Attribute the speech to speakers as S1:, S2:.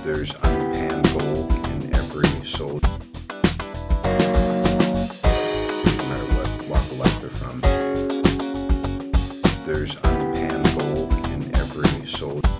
S1: There's unpanned gold in every soul, no matter what walk of life they're from. There's unpanned gold in every soul.